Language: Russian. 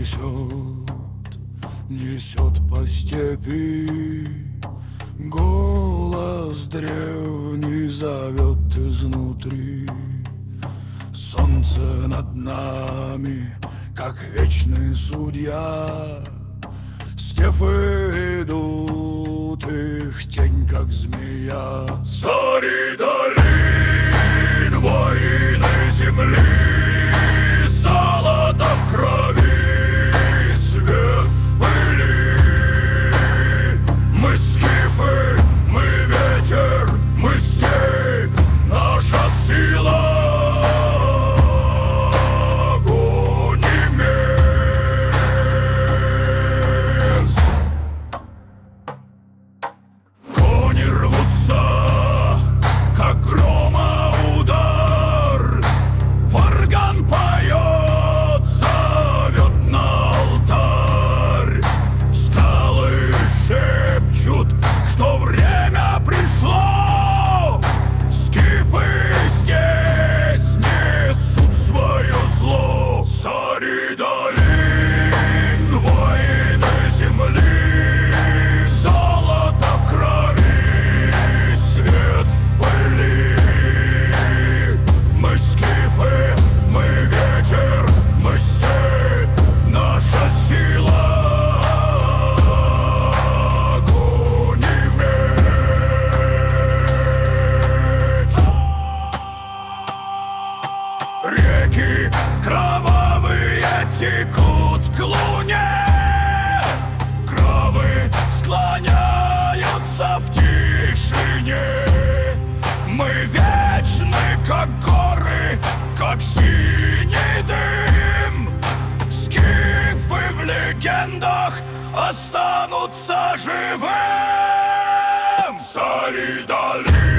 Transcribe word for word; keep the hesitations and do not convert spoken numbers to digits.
несет, несет по степи. Голос древний зовет изнутри. Солнце над нами, как вечный судья. Степы идут, их тень, как змея. Цари долин, воины земли, золото в крови, свет в пыли. Мы скифы, мы ветер, мы степь, наша сила. Что время пришло, скифы здесь несут свое зло. Цари долин, воины земли, золото в крови, свет в пыли. Мы скифы, мы ветер, мы степь, наша сила. Реки кровавые текут к луне, кровы склоняются в тишине. Мы вечны, как горы, как синий дым. Скифы в легендах останутся живым. Цари долин.